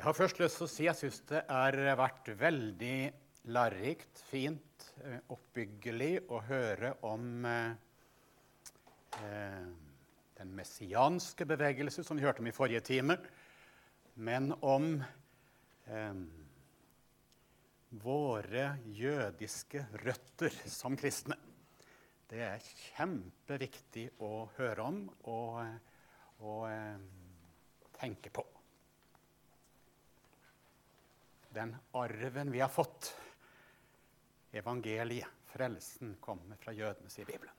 Jeg har først lyst til å si at jeg synes det har vært veldig lærerikt, fint, oppbyggelig å høre om den messianske bevegelse som vi hørte om i forrige time, men om våre jødiske røtter som kristne. Det er kjempeviktig å høre om og tenke på. Den arven vi har fått, evangeliet, frelsen, kommer fra jødene, sier Bibelen.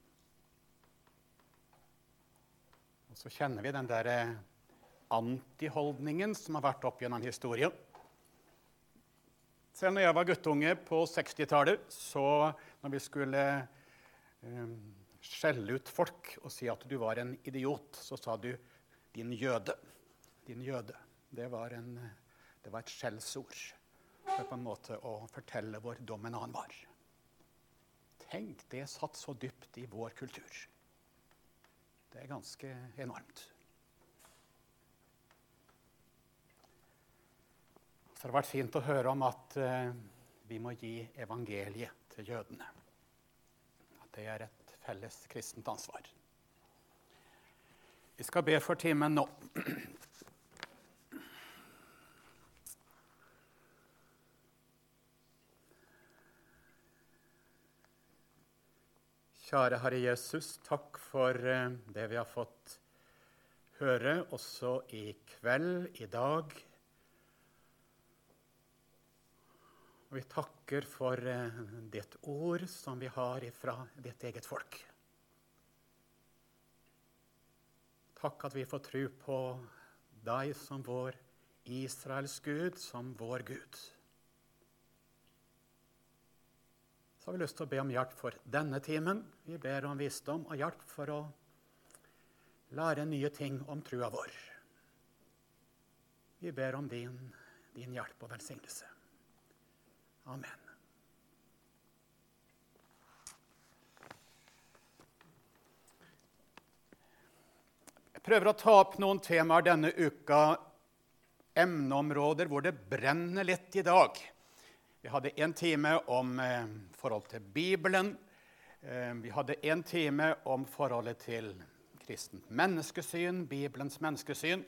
Og så kjenner vi den der antiholdningen som har vært opp gjennom historien. Selv når jeg var guttunge på 60-tallet, så når vi skulle skjelle ut folk og si at du var en idiot, så sa du din jøde. Din jøde. Det var et skjellsord for på en måte å fortelle hvor dommen han var. Tenk, det satt så dypt i vår kultur. Det er ganske enormt. Så det har vært fint å høre om at vi må gi evangeliet til jødene. At det er et felles kristent ansvar. Vi skal be for timen nå. Kjære Herre Jesus, takk for det vi har fått høre også i kveld, i dag. Og vi takker for ditt ord som vi har fra ditt eget folk. Takk at vi får tro på deg som vår Israels Gud, som vår Gud. Så har vi lyst til å be om hjelp for denne timen. Vi ber om visdom og hjelp for å lære nye ting om trua vår. Vi ber om din hjelp og velsignelse. Amen. Jeg prøver å ta opp noen temaer denne uka, emneområder hvor det brenner litt i dag. Vi hadde en time om forhold til Bibelen. Vi hadde en time om forholdet til kristent menneskesyn, Bibelens menneskesyn.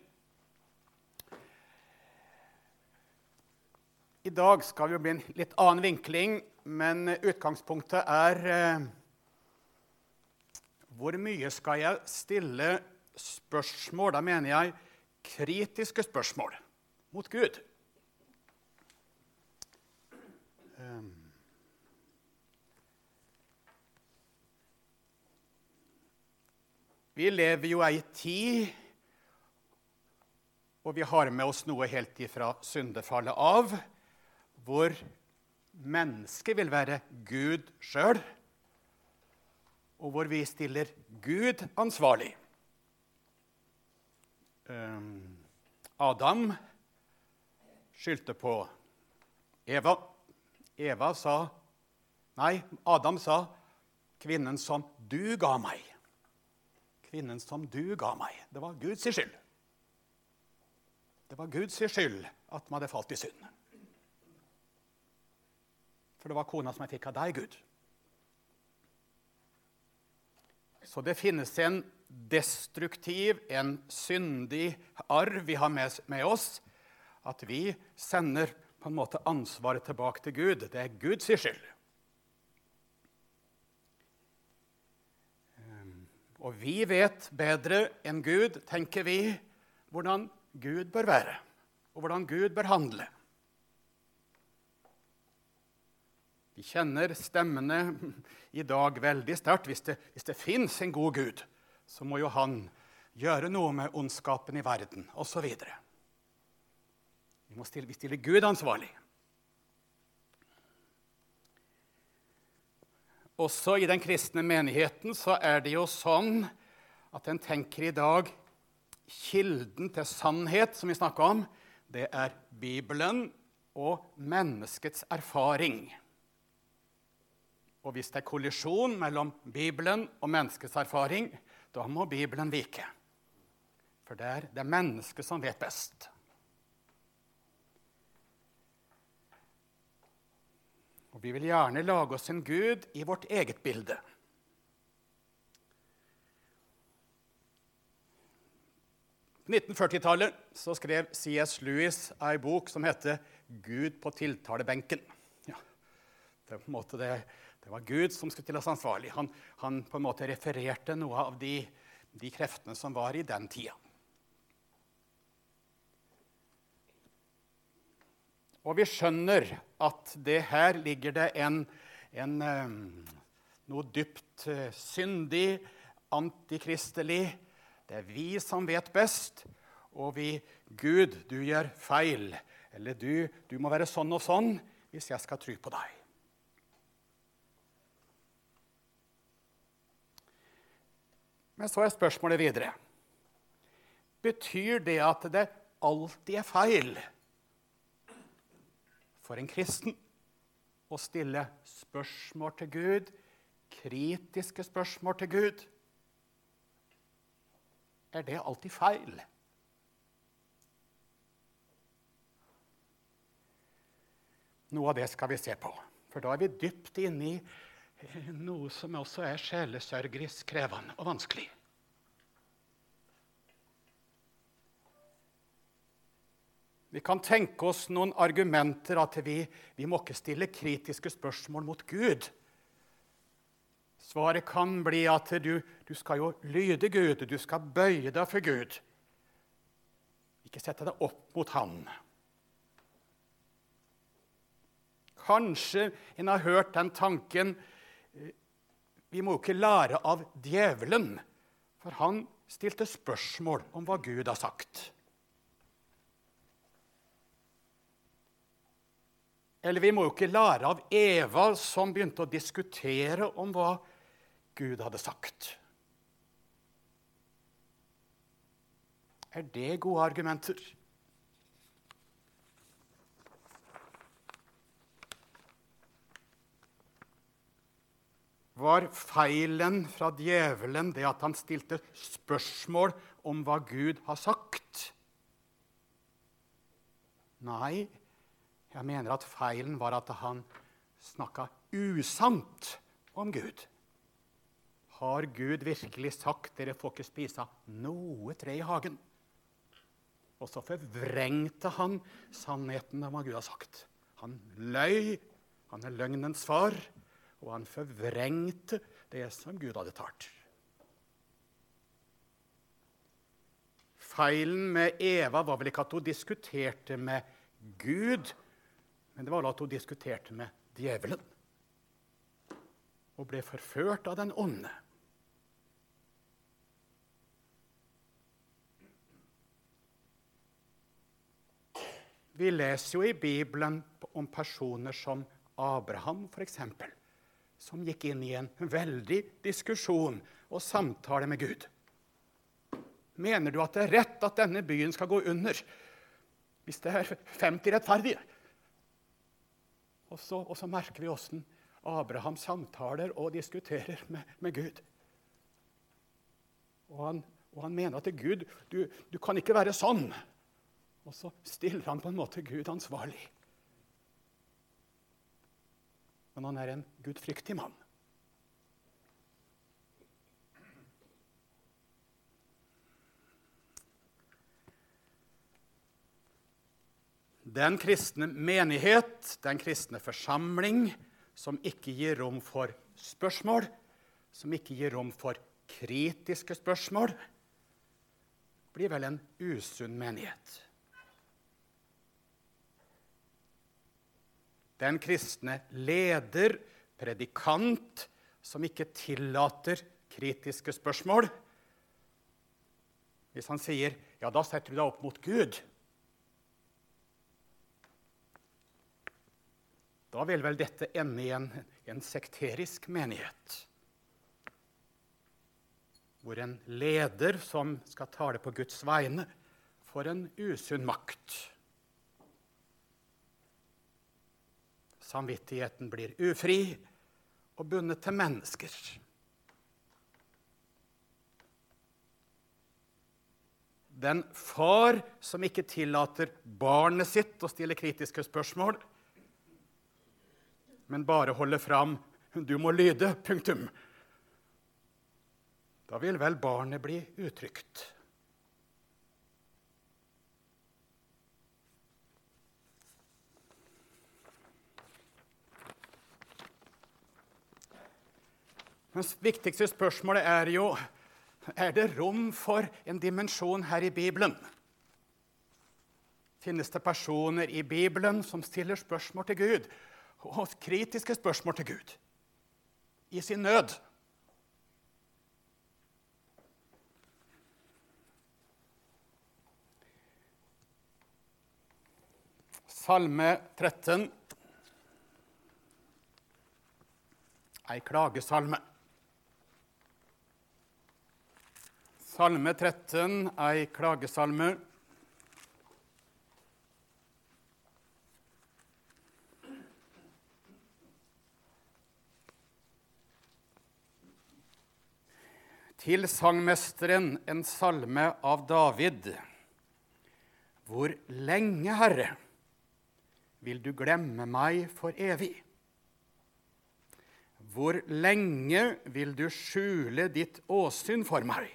I dag skal vi bli en litt annen vinkling, men utgangspunktet er hvor mye skal jeg stille spørsmål, da mener jeg kritiske spørsmål mot Gud. Vi lever jo ei tid, og vi har med oss noe helt ifra syndefallet av, hvor mennesket vil være Gud selv, og hvor vi stiller Gud ansvarlig. Adam skyldte på Eva. Adam sa, kvinnen som du ga meg. Kvinnen som du ga meg. Det var Guds skyld. Det var Guds skyld at man hadde falt i synd. For det var kona som jeg fikk av deg, Gud. Så det finnes en destruktiv, en syndig arv vi har med oss, at vi sender på en måte ansvaret tilbake til Gud. Det er Guds skyld. Og vi vet bedre enn Gud, tenker vi, hvordan Gud bør være, og hvordan Gud bør handle. Vi kjenner stemmene i dag veldig sterkt. Hvis det finnes en god Gud, så må jo han gjøre noe med ondskapen i verden, og så videre. Vi stiller Gud ansvarlig. Også i den kristne menigheten så er det jo sånn at en tenker i dag kilden til sannhet, som vi snakker om, det er Bibelen og menneskets erfaring. Og hvis det er kollisjon mellom Bibelen og menneskets erfaring, da må Bibelen vike. For det er mennesket som vet best. Og vi vil gjerne lage oss en Gud i vårt eget bilde. På 1940-tallet så skrev C.S. Lewis en bok som heter «Gud på tiltalebenken». Ja, det var Gud som skulle til oss ansvarlig. Han på en måte refererte noe av de kreftene som var i den tida. Og vi skjønner at det her ligger det noe dypt syndig, antikristelig. Det er vi som vet best, og Gud, du gjør feil, eller du må være sånn og sånn hvis jeg skal tro på deg. Men så er spørsmålet videre. Betyr det at det alltid er feil for en kristen å stille spørsmål til Gud, kritiske spørsmål til Gud? Er det alltid feil? Noe av det skal vi se på, for da er vi dypt inne i noe som også er sjelesørgerisk krevende og vanskelig. Vi kan tenke oss noen argumenter at vi må ikke stille kritiske spørsmål mot Gud. Svaret kan bli at du skal jo lyde Gud, du skal bøye deg for Gud. Ikke sette deg opp mot han. Kanskje en har hørt den tanken, vi må ikke lære av djevelen, for han stilte spørsmål om hva Gud har sagt. Eller vi må jo ikke lære av Eva, som begynte å diskutere om hva Gud hadde sagt. Er det gode argumenter? Var feilen fra djevelen det at han stilte spørsmål om hva Gud har sagt? Nei, jeg mener at feilen var at han snakket usant om Gud. Har Gud virkelig sagt, dere får ikke spise noe tre i hagen? Og så forvrengte han sannheten av hva Gud har sagt. Han løy, han er løgnens far, og han forvrengte det som Gud hadde talt. Feilen med Eva var vel ikke at hun diskuterte med Gud, men det var at hun diskuterte med djevelen og ble forført av den onde. Vi leser jo i Bibelen om personer som Abraham, for eksempel, som gikk inn i en veldig diskusjon og samtale med Gud. Mener du at det er rett at denne byen skal gå under, hvis det er 50 rettferdige? Og så merker vi hvordan Abraham samtaler og diskuterer med Gud. Og han mener at Gud, du kan ikke være sånn. Og så stiller han på en måte Gud ansvarlig. Men han er en gudfryktig mann. Den kristne menighet, den kristne forsamling, som ikke gir rom for spørsmål, som ikke gir rom for kritiske spørsmål, blir vel en usunn menighet. Den kristne leder, predikant, som ikke tillater kritiske spørsmål. Hvis han sier, ja, da setter du deg opp mot Gud. Da vil vel dette ende i en sekterisk menighet, hvor en leder som skal tale på Guds vegne, får en usunn makt. Samvittigheten blir ufri og bundet til mennesker. Den far som ikke tillater barnet sitt å stille kritiske spørsmål, men bare holde fram «du må lyde», punktum. Da vil vel barnet bli utrygt. Men det viktigste spørsmålet er jo, er det rom for en dimensjon her i Bibelen? Finnes det personer i Bibelen som stiller spørsmål til Gud, og kritiske spørsmål til Gud, i sin nød? Salme 13, ei klagesalme. Salme 13, ei klagesalme. Til sangmesteren en salme av David. Hvor lenge, Herre, vil du glemme meg for evig? Hvor lenge vil du skjule ditt åsyn for meg?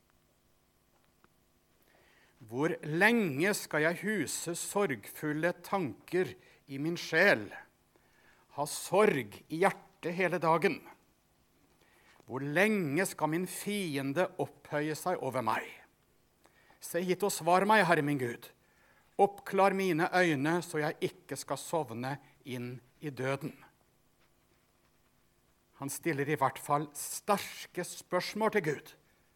Hvor lenge skal jeg huse sorgfulle tanker i min sjel, ha sorg i hjertet hele dagen? Hvor lenge skal min fiende opphøye seg over meg? Se hit og svar meg, Herre min Gud. Oppklar mine øyne, så jeg ikke skal sovne inn i døden. Han stiller i hvert fall sterke spørsmål til Gud,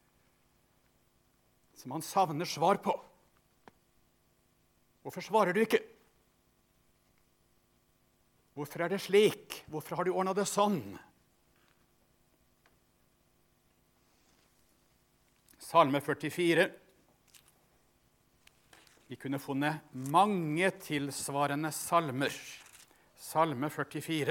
som han savner svar på. Hvorfor svarer du ikke? Hvorfor er det slik? Hvorfor har du ordnet det sånn? Salme 44. Vi kunne funnet mange tilsvarende salmer. Salme 44.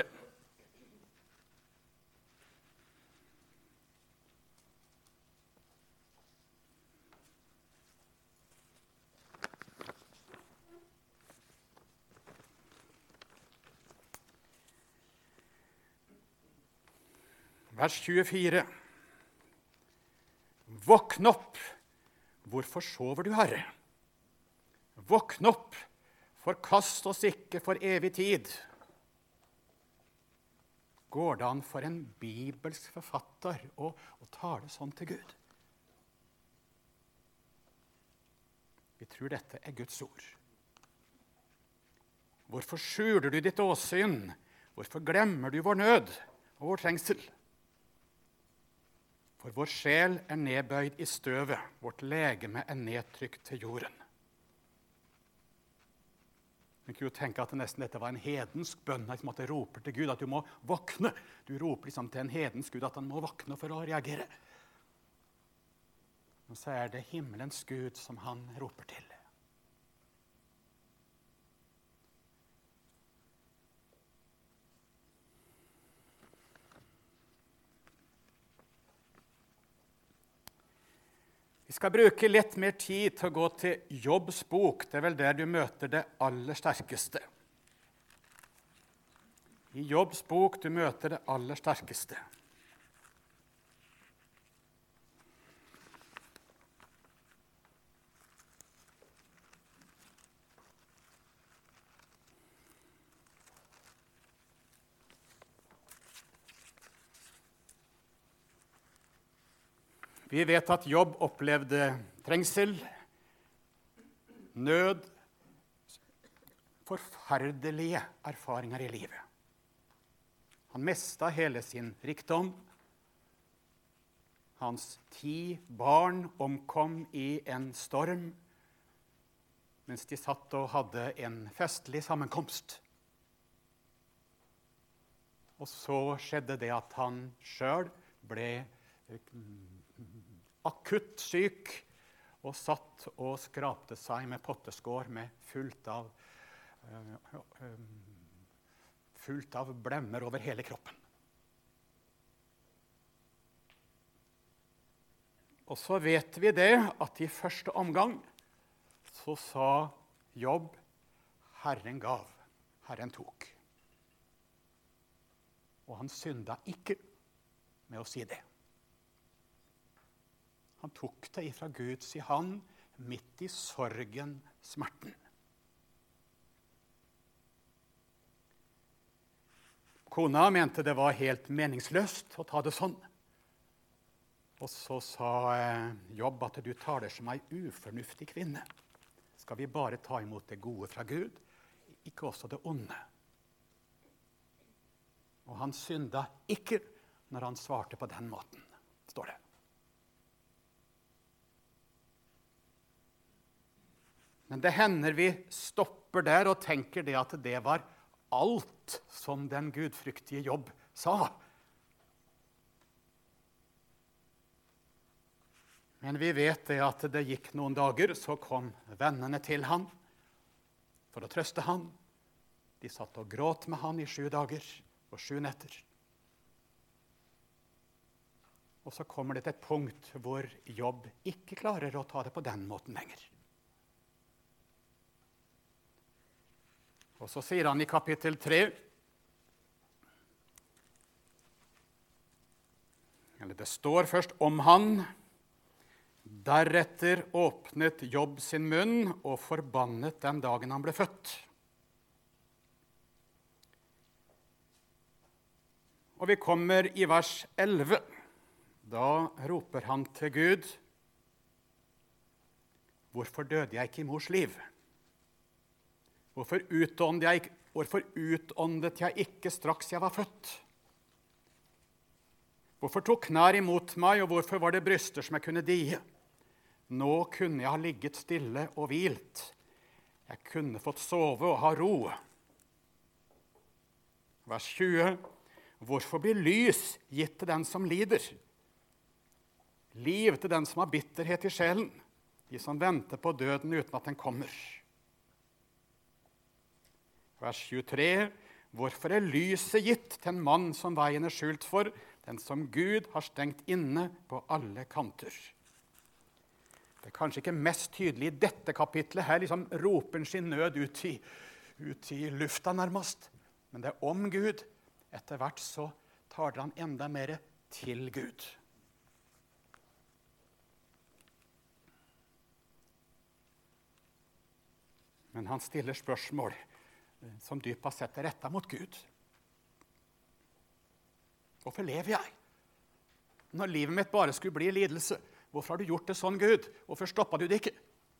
Vers 24. Våkn opp, hvorfor sover du, Herre? Våkn opp, forkast oss ikke for evig tid. Går det an for en bibelsk forfatter å tale sånn til Gud? Vi tror dette er Guds ord. Hvorfor skjuler du ditt åsyn? Hvorfor glemmer du vår nød og vår trengsel? For vår sjel er nedbøyd i støvet, vårt legeme er nedtrykt til jorden. Vi kunne jo tenke at dette var en hedensk bønn, liksom at det roper til Gud at du må våkne. Du roper liksom til en hedensk Gud at han må våkne for å reagere. Men så er det himmelens Gud som han roper til. Vi skal bruke litt mer tid til å gå til Jobbs bok. Det er vel der du møter det aller sterkeste. I Jobbs bok du møter det aller sterkeste. Vi vet at Jobb opplevde trengsel, nød, forferdelige erfaringer i livet. Han mistet hele sin rikdom. Hans 10 barn omkom i en storm, mens de satt og hadde en festlig sammenkomst. Og så skjedde det at han selv ble akutt syk og satt og skrapte seg med potteskår med fullt av blemmer over hele kroppen. Og så vet vi det at i første omgang så sa Jobb, Herren gav, Herren tok. Og han synda ikke med å si det. Han tok det ifra Guds hånd midt i sorgen, smerten. Kona mente det var helt meningsløst å ta det sånn. Og så sa Jobb at du taler som ei ufornuftig kvinne. Skal vi bare ta imot det gode fra Gud, ikke også det onde? Og han synda ikke når han svarte på den måten, står det. Men det hender vi stopper der og tenker det at det var alt som den gudfryktige Jobb sa. Men vi vet det at det gikk noen dager, så kom vennene til han for å trøste han. De satt og gråt med han i 7 dager og 7 netter. Og så kommer det til et punkt hvor Jobb ikke klarer å ta det på den måten lenger. Og så sier han i kapittel 3, eller det står først om han: deretter åpnet Jobb sin munn og forbannet den dagen han ble født. Og vi kommer i vers 11. Da roper han til Gud: hvorfor døde jeg ikke i mors liv? Hvorfor utåndet jeg ikke straks jeg var født? Hvorfor tok knær imot meg, og hvorfor var det bryster som jeg kunne die? Nå kunne jeg ha ligget stille og hvilt. Jeg kunne fått sove og ha ro. Vers 20. Hvorfor blir lys gitt til den som lider? Liv til den som har bitterhet i sjelen, de som venter på døden uten at den kommer. Vers 23. Hvorfor er lyset gitt til en mann som veien er skjult for, den som Gud har stengt inne på alle kanter? Det er kanskje ikke mest tydelig i dette kapitlet. Her liksom roper han sin nød ut i lufta nærmest. Men det er om Gud. Etter hvert så taler han enda mer til Gud. Men han stiller spørsmål som dypest sett er rettet mot Gud. Hvorfor lever jeg? Når livet mitt bare skulle bli lidelse, hvorfor har du gjort det sånn, Gud? Hvorfor stoppet du det ikke?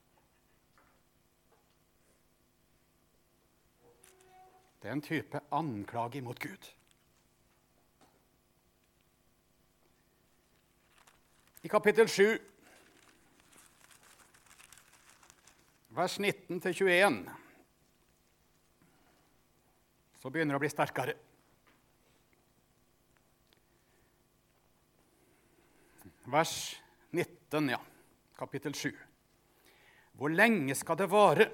Det er en type anklage mot Gud. I kapittel 7, vers 19-21, så begynner det å bli sterkere. Vers 19, ja, kapittel 7. Hvor lenge skal det vare?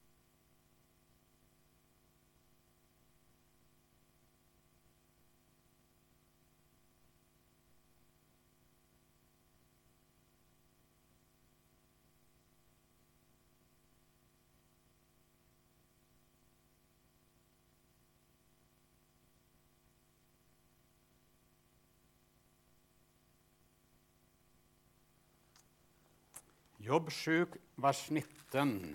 Jobb 7, vers 19.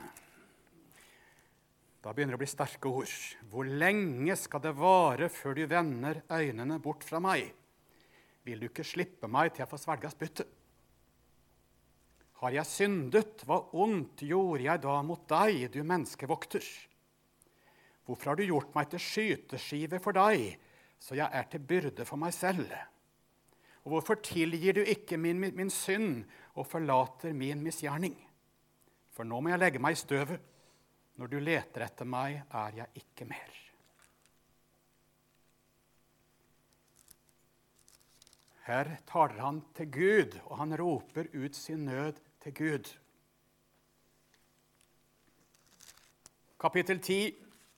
Da begynner det å bli sterke ord. Hvor lenge skal det vare før du vender øynene bort fra meg? Vil du ikke slippe meg til jeg får svelge spyttet? Har jeg syndet? Hva ondt gjorde jeg da mot deg, du menneskevokter? Hvorfor har du gjort meg til skyteskive for deg, så jeg er til byrde for meg selv? Og hvorfor tilgir du ikke min synd og forlater min misgjerning? For nå må jeg legge meg i støvet. Når du leter etter meg, er jeg ikke mer. Her taler han til Gud, og han roper ut sin nød til Gud. Kapittel 10.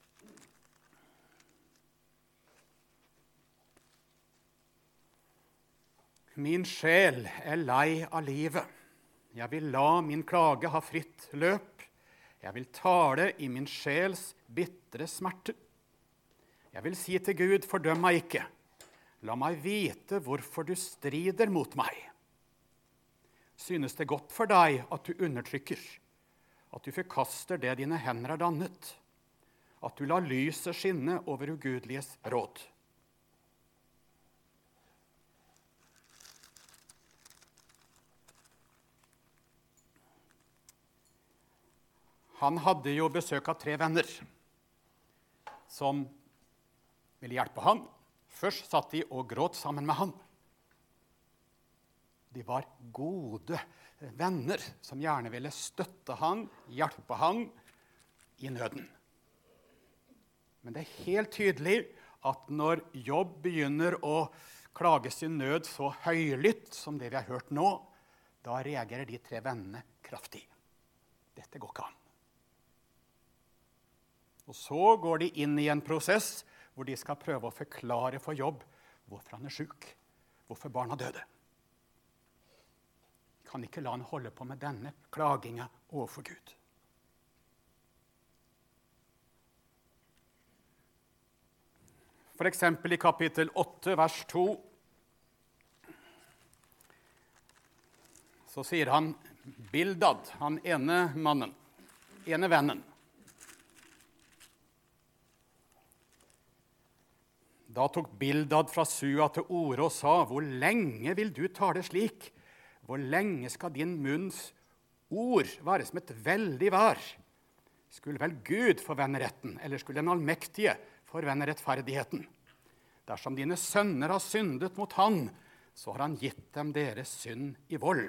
Min sjel er lei av livet. Jeg vil la min klage ha fritt løp. Jeg vil tale i min sjels bitre smerte. Jeg vil si til Gud, fordøm meg ikke. La meg vite hvorfor du strider mot meg. Synes det godt for deg at du undertrykker, at du forkaster det dine hender har dannet, at du lar lyset skinne over ugudeliges råd. Han hadde jo besøk av 3 venner som ville hjelpe han. Først satt de og gråt sammen med han. De var gode venner som gjerne ville støtte han, hjelpe han i nøden. Men det er helt tydelig at når Jobb begynner å klage sin nød så høylytt som det vi har hørt nå, da reagerer de 3 vennene kraftig. Dette går ikke an. Og så går de inn i en prosess hvor de skal prøve å forklare for Jobb hvorfor han er syk, hvorfor barna døde. Kan ikke la han holde på med denne klaginga overfor Gud. For eksempel i kapittel 8, vers 2, så sier han Bildad, han ene vennen. Da tok Bildad fra Sua til orde og sa, hvor lenge vil du tale slik? Hvor lenge skal din munns ord være som et veldig vær? Skulle vel Gud forvende retten, eller skulle den allmektige forvende rettferdigheten? Dersom dine sønner har syndet mot han, så har han gitt dem deres synd i vold.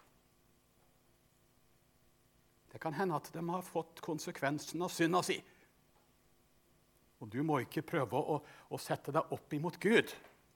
Det kan hende at de har fått konsekvensen av synda si. Og du må ikke prøve å sette deg opp imot Gud.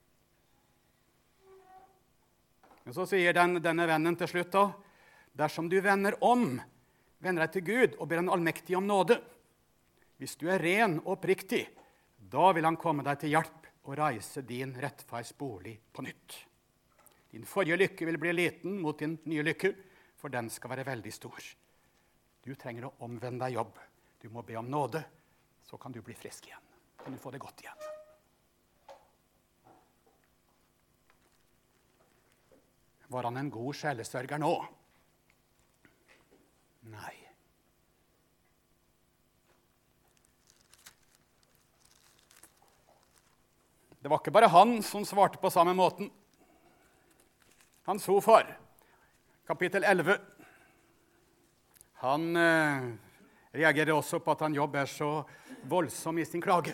Men så sier denne vennen til slutt da, dersom du vender deg til Gud og ber han allmektig om nåde, hvis du er ren og oppriktig, da vil han komme deg til hjelp og reise din rettferdsbolig på nytt. Din forrige lykke vil bli liten mot din nye lykke, for den skal være veldig stor. Du trenger å omvende deg Jobb. Du må be om nåde, så kan du bli frisk igjen. Kan du få det godt igjen. Var han en god sjelesørger nå? Nei. Det var ikke bare han som svarte på samme måten. Hans svofar, kapittel 11, han reagerer også på at han Jobb er så voldsom i sin klage.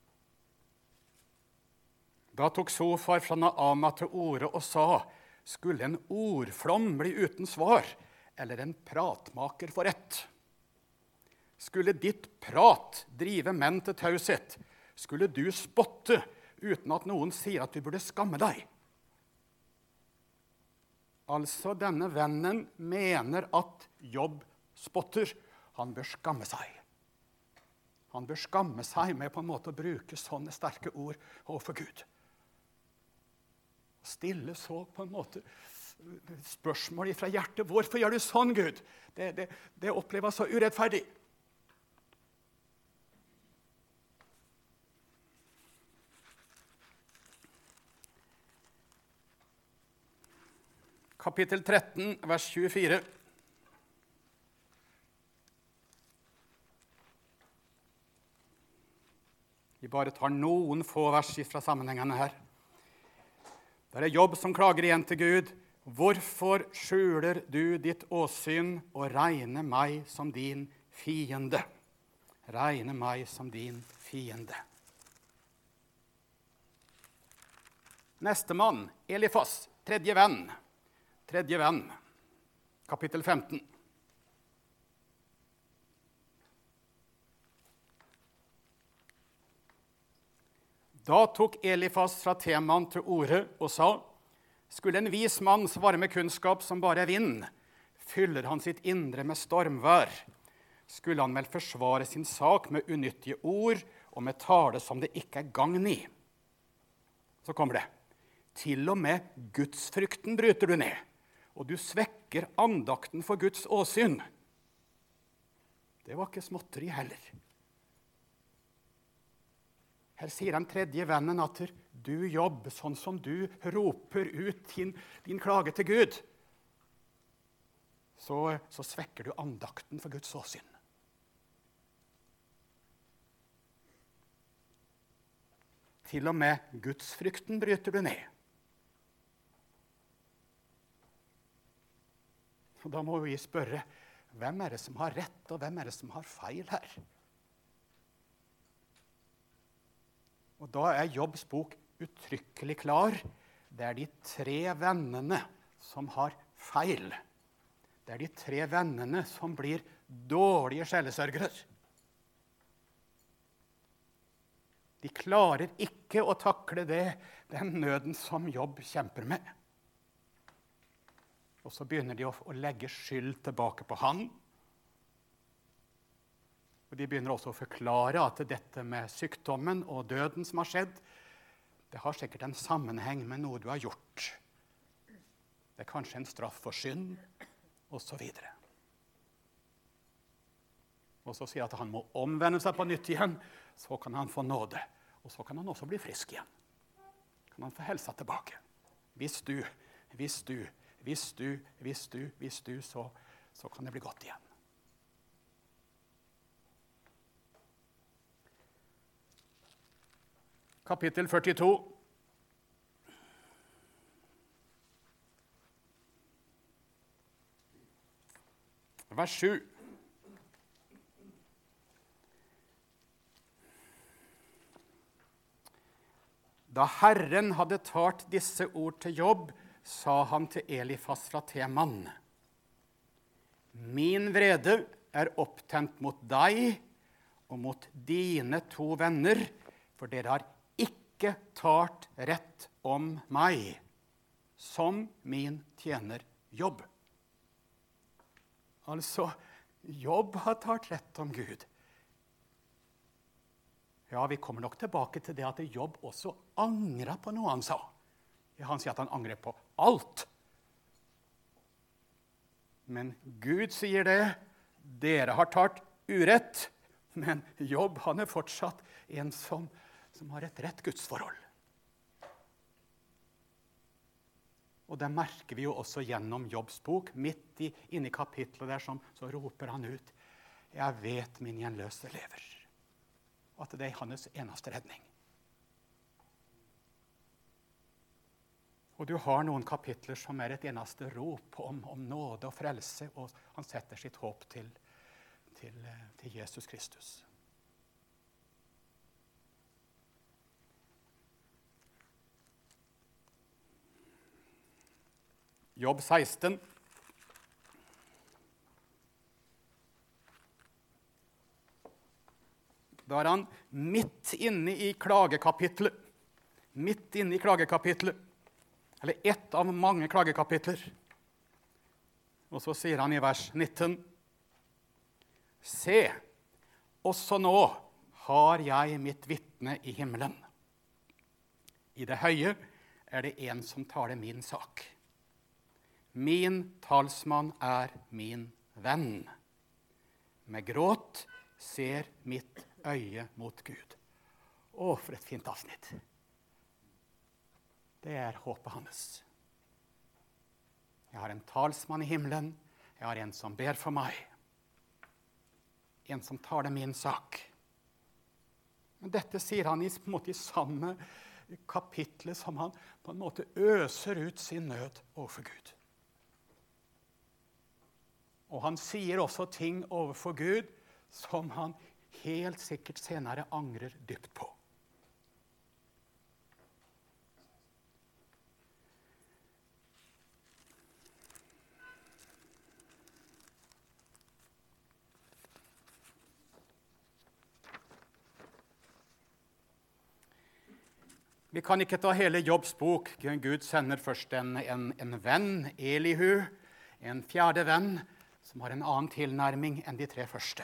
Da tok svofar fra Naama til orde og sa, skulle en ordflom bli uten svar, eller en pratmaker få rett? Skulle ditt prat drive menn til taushet? Skulle du spotte uten at noen sier at du burde skamme deg? Altså, denne vennen mener at Jobb spotter. Han bør skamme seg. Han bør skamme seg med på en måte å bruke sånne sterke ord overfor Gud. Stille så på en måte spørsmål fra hjertet. Hvorfor gjør du sånn, Gud? Det oppleves så urettferdig. Kapittel 13, vers 24. Vi bare tar noen få vers fra sammenhengene her. Det er Jobb som klager igjen til Gud. Hvorfor skjuler du ditt åsyn og regner meg som din fiende? Regner meg som din fiende. Neste mann, Elifas, tredje venn, kapittel 15. Da tok Elifas fra Teman til orde og sa, skulle en vis mann svare med kunnskap som bare er vind, fyller han sitt indre med stormvær, skulle han vel forsvare sin sak med unyttige ord og med tale som det ikke er gagn i. Så kommer det. Til og med gudsfrykten bryter du ned, og du svekker andakten for Guds åsyn. Det var ikke småtteri heller. Her sier den tredje vennen at du Jobb, sånn som du roper ut din klage til Gud, så svekker du andakten for Guds åsyn. Til og med gudsfrykten bryter du ned. Og da må vi spørre, hvem er det som har rett, og hvem er det som har feil her? Og da er Jobbs bok uttrykkelig klar. Det er de 3 vennene som har feil. Det er de 3 vennene som blir dårlige sjelesørgere. De klarer ikke å takle den nøden som Jobb kjemper med. Og så begynner de å legge skyld tilbake på han. Og de begynner også å forklare at dette med sykdommen og døden som har skjedd, det har sikkert en sammenheng med noe du har gjort. Det er kanskje en straff for synd, og så videre. Og så sier at han må omvende seg på nytt igjen, så kan han få nåde. Og så kan han også bli frisk igjen. Kan han få helsa tilbake. Hvis du, så kan det bli godt igjen. Kapittel 42. Vers 7. Da Herren hadde talt disse ord til Jobb, sa han til Elifas fra Teman: Min vrede er opptent mot deg og mot dine 2 venner, for dere har ikke talt rett om meg, som min tjener Jobb. Altså, Jobb har talt rett om Gud. Ja, vi kommer nok tilbake til det at Jobb også angrer på noe han sa. Ja, han sier at han angrer på alt. Men Gud sier det. Dere har talt urett. Men Jobb, han er fortsatt en som har et rett gudsforhold. Og det merker vi jo også gjennom Jobbs bok. Midt inne i kapitlet der så roper han ut: Jeg vet min gjenløse lever. Og at det er hans eneste redning. Og du har noen kapitler som er et eneste rop om nåde og frelse, og han setter sitt håp til Jesus Kristus. Jobb 16. Da er han midt inne i klagekapitlet. Midt inne i klagekapitlet. Eller ett av mange klagekapitler. Og så sier han i vers 19: Se, også nå har jeg mitt vitne i himmelen. I det høye er det en som taler min sak. Min talsmann er min venn. Med gråt ser mitt øye mot Gud. Å, for et fint avsnitt. Det er håpet hans. Jeg har en talsmann i himmelen. Jeg har en som ber for meg. En som taler min sak. Men dette sier han på en måte i samme kapitlet som han på en måte øser ut sin nød overfor Gud. Og han sier også ting overfor Gud som han helt sikkert senere angrer dypt på. Vi kan ikke ta hele Jobbs bok. Gud sender først en venn, Elihu, en 4. venn, som har en annen tilnærming enn de 3 første.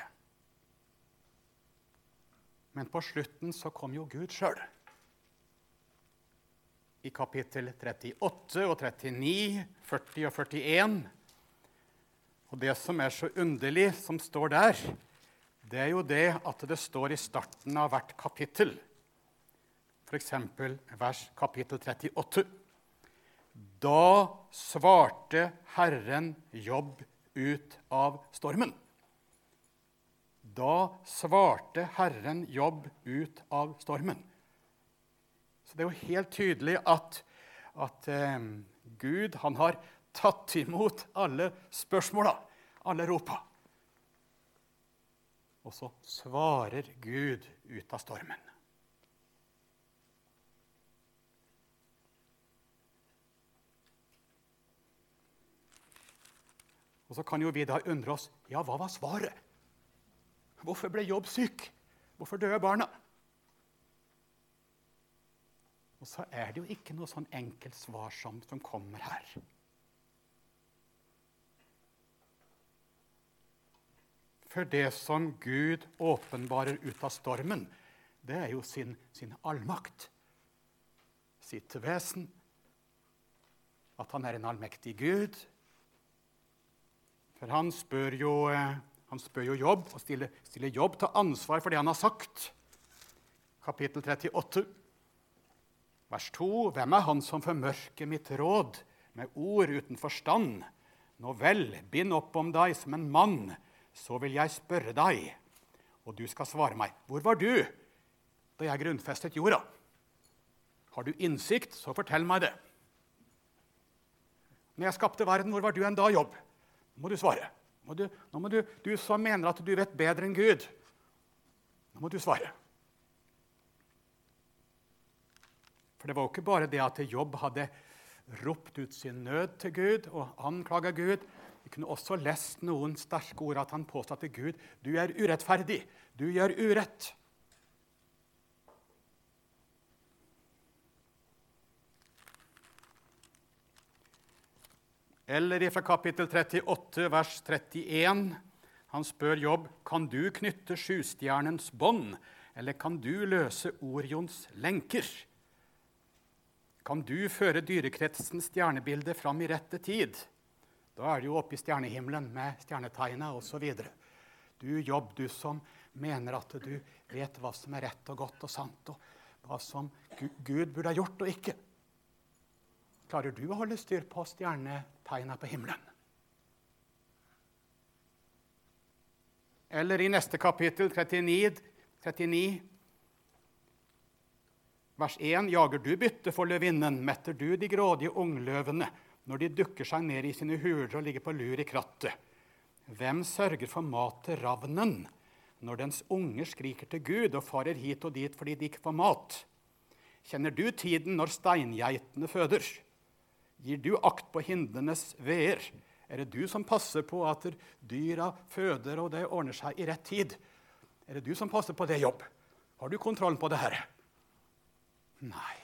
Men på slutten så kom jo Gud selv. I kapittel 38 og 39, 40 og 41. Og det som er så underlig som står der, det er jo det at det står i starten av hvert kapittel for eksempel kapittel 38. Da svarte Herren Jobb ut av stormen. Da svarte Herren Jobb ut av stormen. Så det er jo helt tydelig at Gud, han har tatt imot alle spørsmåla, alle ropa. Og så svarer Gud ut av stormen. Og så kan jo vi da undre oss, ja, hva var svaret? Hvorfor ble Jobb syk? Hvorfor døde barna? Og så er det jo ikke noe sånn enkelt svar som kommer her. For det som Gud åpenbarer ut av stormen, det er jo sin allmakt, sitt vesen, at han er en allmektig Gud. For han spør jo Jobb, og stiller Jobb til ansvar for det han har sagt. Kapittel 38. Vers 2. Hvem er han som formørker mitt råd med ord uten forstand? Nå vel, bind opp om deg som en mann, så vil jeg spørre deg, og du skal svare meg. Hvor var du da jeg grunnfestet jorda? Har du innsikt, så fortell meg det. Når jeg skapte verden, hvor var du en da, Jobb? Nå må du svare. Nå må du som mener at du vet bedre enn Gud, nå må du svare. For det var jo ikke bare det at Jobb hadde ropt ut sin nød til Gud og anklaget Gud. Vi kunne også lest noen sterke ord at han påstod til Gud, du er urettferdig, du gjør urett. Eller fra kapittel 38, vers 31, han spør Jobb, kan du knytte sjustjernens bånd, eller kan du løse Orions lenker? Kan du føre dyrekretsens stjernebilde fram i rette tid? Da er det jo oppe i stjernehimmelen med stjernetegnet og så videre. Du Jobb, du som mener at du vet hva som er rett og godt og sant, og hva som Gud burde ha gjort og ikke. Klarer du å holde styr på stjernetegnet på himmelen? Eller i neste kapittel, 39, vers 1, jager du bytte for løvinnen, metter du de grådige ungløvene, når de dukker seg ned i sine huler og ligger på lur i krattet. Hvem sørger for mat til ravnen, når dens unger skriker til Gud og farer hit og dit fordi de ikke får mat? Kjenner du tiden når steingeitene føder? Gir du akt på hindenes veer? Er det du som passer på at dyra føder og det ordner seg i rett tid? Er det du som passer på det, Jobb? Har du kontrollen på det her? Nei.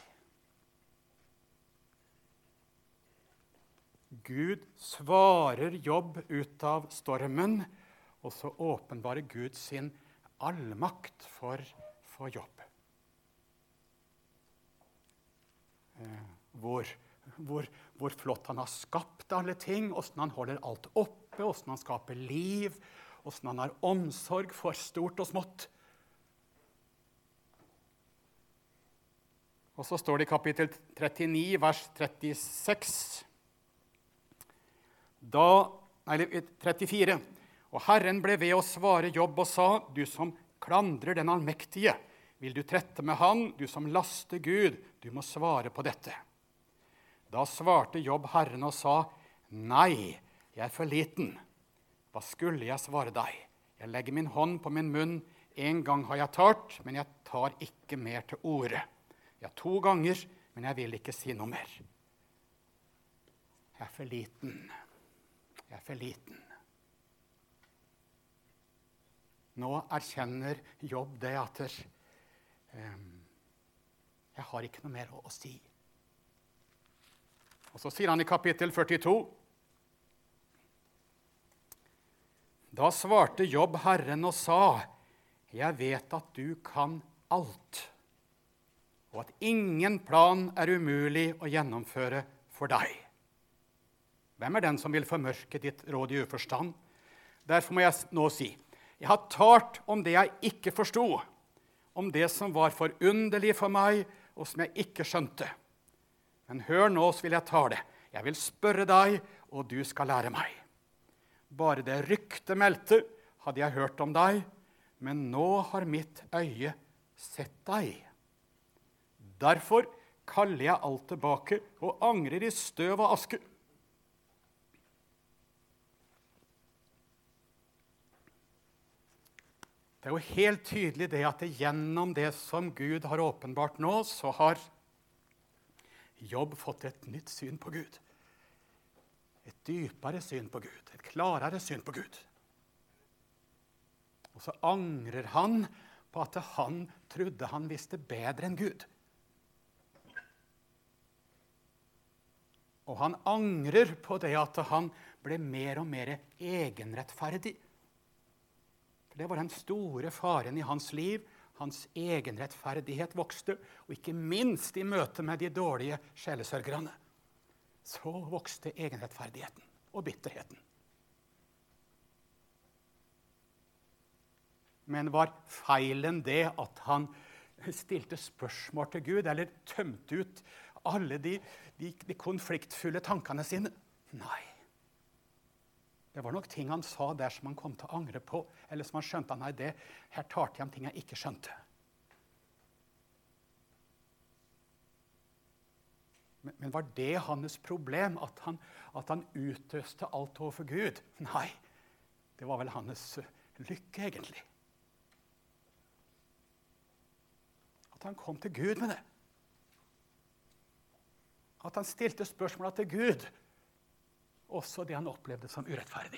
Gud svarer Jobb ut av stormen, og så åpenbarer Gud sin allmakt for Jobb. Hvor flott han har skapt alle ting, hvordan han holder alt oppe, hvordan han skaper liv, hvordan han har omsorg for stort og smått. Og så står det i kapittel 39, vers 36. 34. Og Herren ble ved å svare Jobb og sa, du som klandrer den allmektige, vil du trette med han, du som laster Gud, du må svare på dette. Da svarte Jobb Herren og sa, nei, jeg er for liten. Hva skulle jeg svare deg? Jeg legger min hånd på min munn, en gang har jeg talt, men jeg tar ikke mer til orde. Ja, 2 ganger, men jeg vil ikke si noe mer. Jeg er for liten. Jeg er for liten. Nå erkjenner Jobb det at jeg har ikke noe mer å si. Og så sier han i kapittel 42, da svarte Jobb Herren og sa, jeg vet at du kan alt, og at ingen plan er umulig å gjennomføre for deg. Hvem er den som vil formørke ditt råd i uforstand? Derfor må jeg nå si, jeg har talt om det jeg ikke forstod, om det som var forunderlig for meg, og som jeg ikke skjønte. Men hør nå, så vil jeg ta det. Jeg vil spørre deg, og du skal lære meg. Bare det ryktet meldte, hadde jeg hørt om deg, men nå har mitt øye sett deg. Derfor kaller jeg alt tilbake og angrer i støv og aske. Det er jo helt tydelig det at gjennom det som Gud har åpenbart nå, så har Jobb fått et nytt syn på Gud. Et dypere syn på Gud, et klarere syn på Gud. Og så angrer han på at han trodde han visste bedre enn Gud. Og han angrer på det at han ble mer og mer egenrettferdig. For det var den store faren i hans liv. Hans egenrettferdighet vokste, og ikke minst i møte med de dårlige sjelesørgerne. Så vokste egenrettferdigheten og bitterheten. Men var feilen det at han stilte spørsmål til Gud, eller tømte ut alle de konfliktfulle tankene sine? Nei. Det var nok ting han sa der som han kom til å angre på, eller som han skjønte, nei, det her tar til ham ting jeg ikke skjønte. Men var det hans problem, at han utøste alt overfor Gud? Nei, det var vel hans lykke, egentlig. At han kom til Gud med det. At han stilte spørsmål til Gud, også det han opplevde som urettferdig.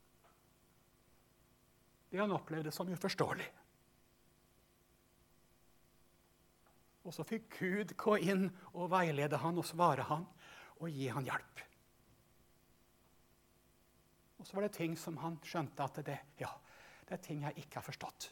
Det han opplevde som uforståelig. Og så fikk Gud gå inn og veilede han og svare han og gi han hjelp. Og så var det ting som han skjønte at det er ting jeg ikke har forstått.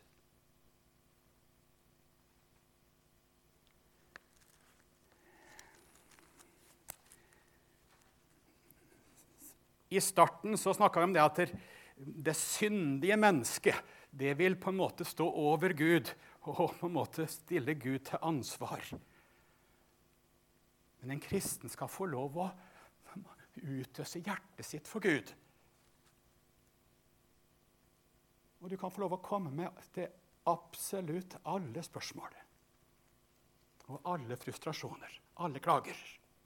I starten så snakket vi om det at det syndige mennesket, det vil på en måte stå over Gud, og på en måte stille Gud til ansvar. Men en kristen skal få lov å utøse hjertet sitt for Gud. Og du kan få lov å komme med til absolutt alle spørsmål. Og alle frustrasjoner, alle klager.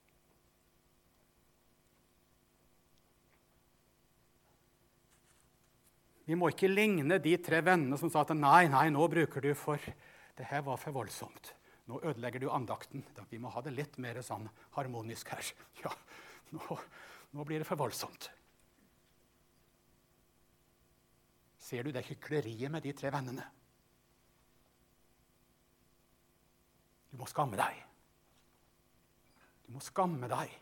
Vi må ikke ligne de 3 vennene som sa at nei, nå bruker du for det her var for voldsomt. Nå ødelegger du andakten. Vi må ha det litt mer sånn harmonisk her. Ja, nå blir det for voldsomt. Ser du det hykleriet med de 3 vennene? Du må skamme deg. Du må skamme deg.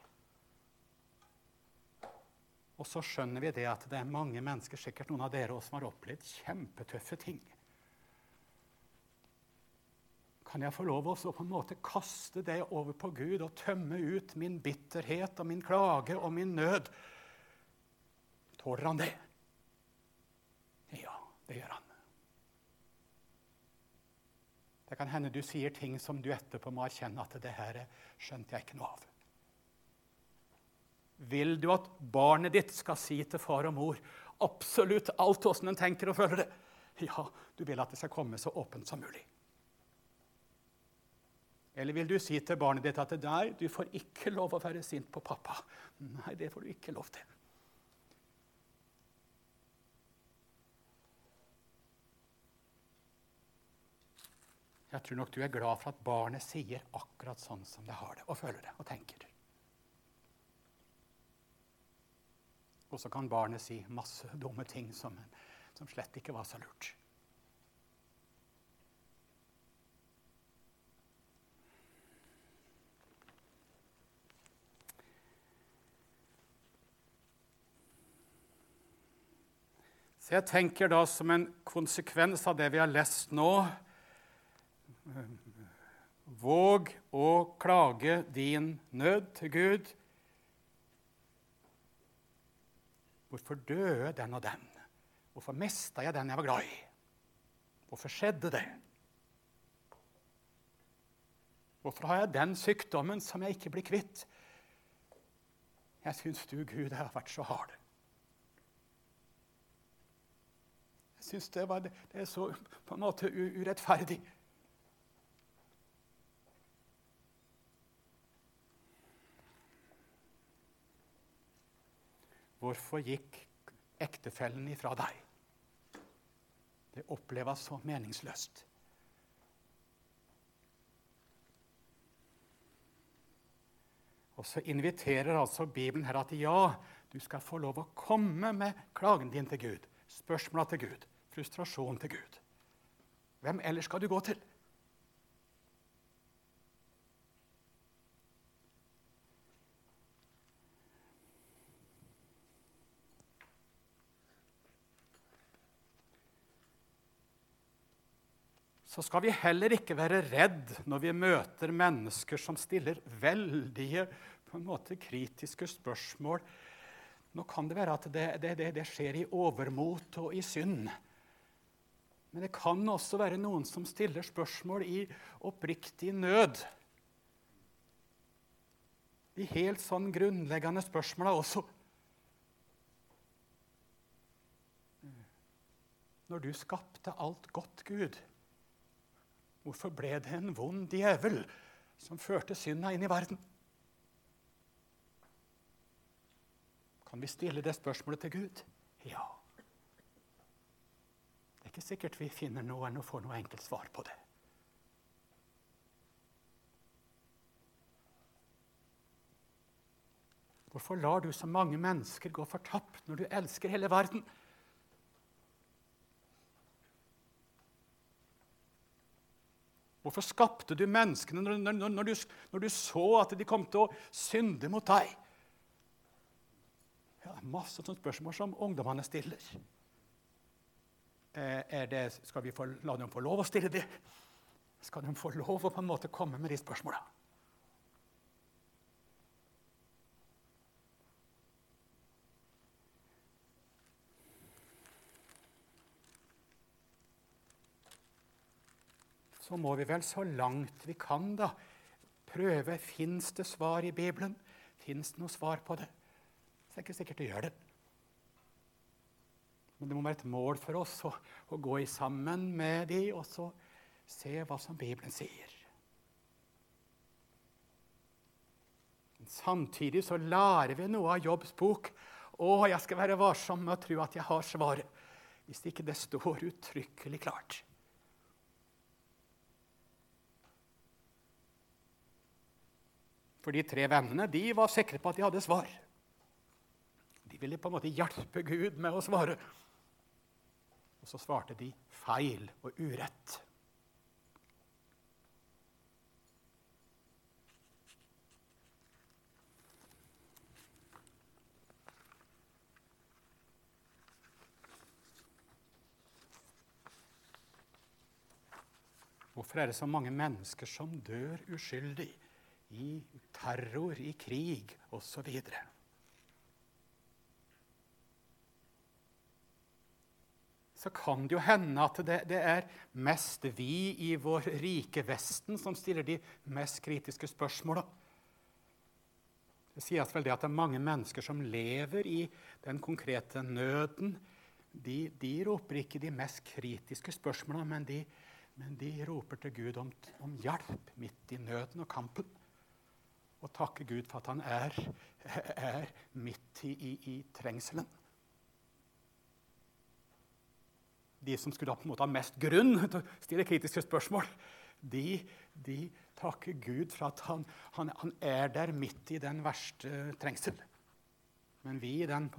Og så skjønner vi det at det er mange mennesker, sikkert noen av dere også, som har opplevd kjempetøffe ting. Kan jeg få lov også på en måte kaste det over på Gud og tømme ut min bitterhet og min klage og min nød? Tåler han det? Ja, det gjør han. Det kan hende du sier ting som du etterpå må erkjenne at det her skjønte jeg ikke noe av. Vil du at barnet ditt skal si til far og mor absolutt alt hvordan den tenker og føler det? Ja, du vil at det skal komme så åpent som mulig. Eller vil du si til barnet ditt at nei, du får ikke lov å være sint på pappa? Nei, det får du ikke lov til. Jeg tror nok du er glad for at barnet sier akkurat sånn som det har det, og føler det, og tenker. Og så kan barnet si masse dumme ting som slett ikke var så lurt. Så jeg tenker da som en konsekvens av det vi har lest nå, våg å klage din nød til Gud. Hvorfor døde den og den? Hvorfor mistet jeg den jeg var glad i? Hvorfor skjedde det? Hvorfor har jeg den sykdommen som jeg ikke blir kvitt? Jeg synes du, Gud, har vært så hard. Jeg synes det er så på en måte urettferdig. Hvorfor gikk ektefellen ifra deg? Det oppleves så meningsløst. Og så inviterer altså Bibelen her at ja, du skal få lov å komme med klagen din til Gud, spørsmålet til Gud, frustrasjon til Gud. Hvem ellers skal du gå til? Så skal vi heller ikke være redd når vi møter mennesker som stiller veldige, på en måte kritiske spørsmål. Nå kan det være at det skjer i overmot og i synd. Men det kan også være noen som stiller spørsmål i oppriktig nød. De helt sånn grunnleggende spørsmålene også. Når du skapte alt godt, Gud, hvorfor ble det en vond djevel som førte synda inn i verden? Kan vi stille det spørsmålet til Gud? Ja. Det er ikke sikkert vi finner noen og får noe enkelt svar på det. Hvorfor lar du så mange mennesker gå fortapt når du elsker hele verden? Hvorfor skapte du menneskene når du så at de kom til å synde mot deg? Ja, masse sånne spørsmål som ungdommene stiller. Skal vi la dem få lov å stille det? Skal de få lov å på en måte komme med de spørsmålene? Så må vi vel så langt vi kan da prøve, finnes det svar i Bibelen? Finnes det noe svar på det? Så det er ikke sikkert det gjør det. Men det må være et mål for oss å gå i sammen med de, og så se hva som Bibelen sier. Samtidig så lærer vi noe av Jobbs bok. Jeg skal være varsom med å tro at jeg har svaret, hvis ikke det står uttrykkelig klart. For de 3 vennene, de var sikre på at de hadde svar. De ville på en måte hjelpe Gud med å svare. Og så svarte de feil og urett. Hvorfor er det så mange mennesker som dør uskyldig? I terror, i krig, og så videre. Så kan det jo hende at det er mest vi i vår rike Vesten som stiller de mest kritiske spørsmålene. Det sies vel det at det er mange mennesker som lever i den konkrete nøden. De roper ikke de mest kritiske spørsmålene, men de roper til Gud om hjelp midt i nøden og kampen. Og takke Gud for at han er midt i trengselen. De som skulle på en måte ha mest grunn til å stille kritiske spørsmål, de takker Gud for at han er der midt i den verste trengsel. Men vi i den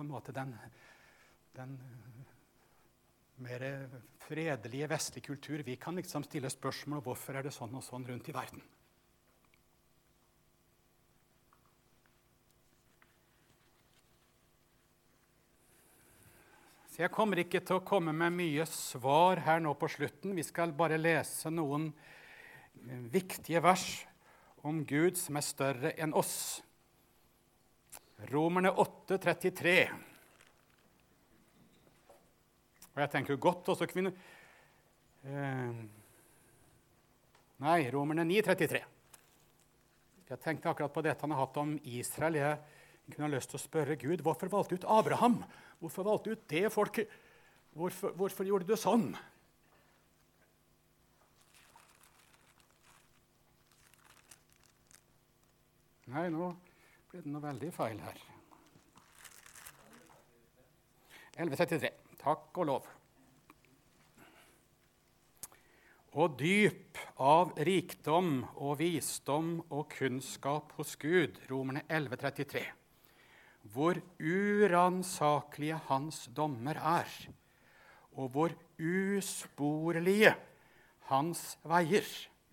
mer fredelige vestlige kultur, vi kan liksom stille spørsmål om hvorfor er det sånn og sånn rundt i verden. Så jeg kommer ikke til å komme med mye svar her nå på slutten. Vi skal bare lese noen viktige vers om Gud som er større enn oss. Romerne 8:33. Og jeg tenker godt også kunne... Romerne 9:33. Jeg tenkte akkurat på dette han har hatt om Israel. Jeg kunne ha lyst til å spørre Gud, hvorfor valgte du ut Abraham? Hvorfor valgte du ut det folket? Hvorfor gjorde du sånn? Nei, nå ble det noe veldig feil her. 11:33. Takk og lov. Og dyp av rikdom og visdom og kunnskap hos Gud, Romerne 11:33. Hvor uransakelige hans dommer er, og hvor usporelige hans veier.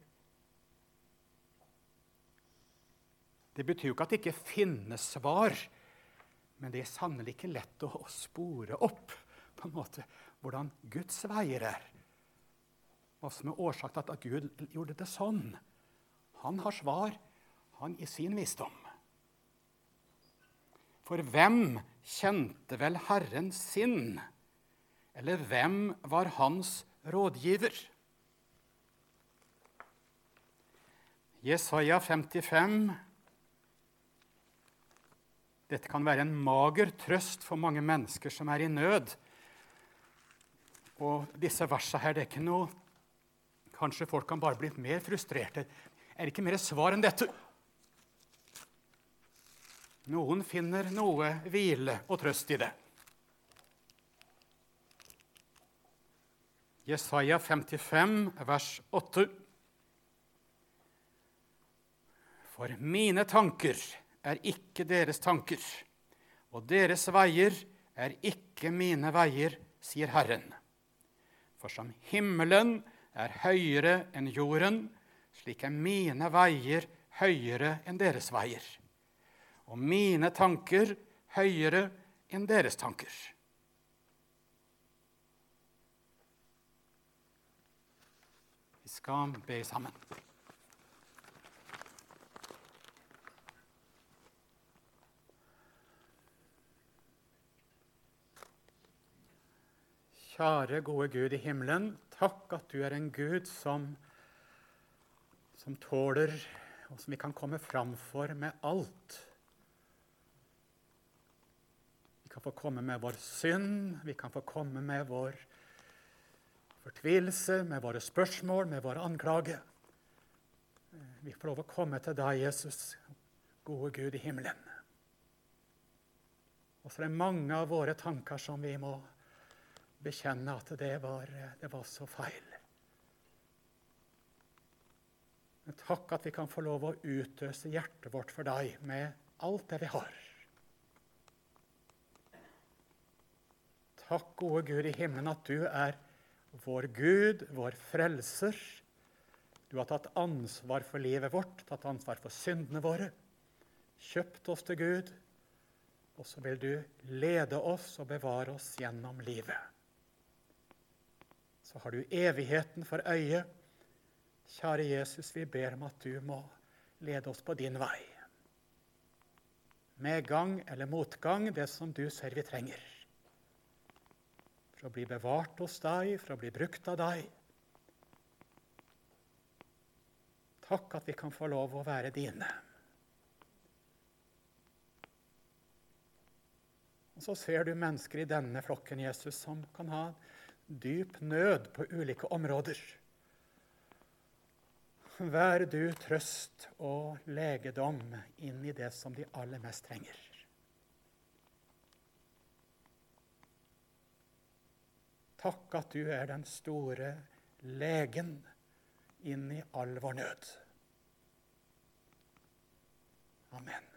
Det betyr jo ikke at det ikke finnes svar, men det er sannelig ikke lett å spore opp på en måte hvordan Guds veier er. Hva som er årsak til at Gud gjorde det sånn. Han har svar, han i sin visdom. For hvem kjente vel Herren sin? Eller hvem var hans rådgiver? Jesaja 55. Dette kan være en mager trøst for mange mennesker som er i nød. Og disse versene her, det er ikke noe. Kanskje folk kan bare bli mer frustrerte. Er det ikke mer svar enn dette? Noen finner noe hvile og trøst i det. Jesaja 55, vers 8. For mine tanker er ikke deres tanker, og deres veier er ikke mine veier, sier Herren. For som himmelen er høyere enn jorden, slik er mine veier høyere enn deres veier, og mine tanker høyere enn deres tanker. Vi skal be sammen. Kjære, gode Gud i himmelen, takk at du er en Gud som tåler, og som vi kan komme fram for med alt. Vi kan få komme med vår synd, vi kan få komme med vår fortvilelse, med våre spørsmål, med våre anklager. Vi får lov å komme til deg, Jesus, gode Gud i himmelen. Og så er det mange av våre tanker som vi må bekjenne at det var så feil. Men takk at vi kan få lov å utøse hjertet vårt for deg med alt det vi har. Takk, gode Gud i himmelen, at du er vår Gud, vår frelser. Du har tatt ansvar for livet vårt, tatt ansvar for syndene våre, kjøpt oss til Gud, og så vil du lede oss og bevare oss gjennom livet. Så har du evigheten for øye. Kjære Jesus, vi ber om at du må lede oss på din vei. Medgang eller motgang, det som du ser vi trenger. For å bli bevart hos deg, for å bli brukt av deg. Takk at vi kan få lov å være dine. Og så ser du mennesker i denne flokken, Jesus, som kan ha dyp nød på ulike områder. Vær du trøst og legedom inn i det som de aller mest trenger. Takk at du er den store legen inn i all vår nød. Amen.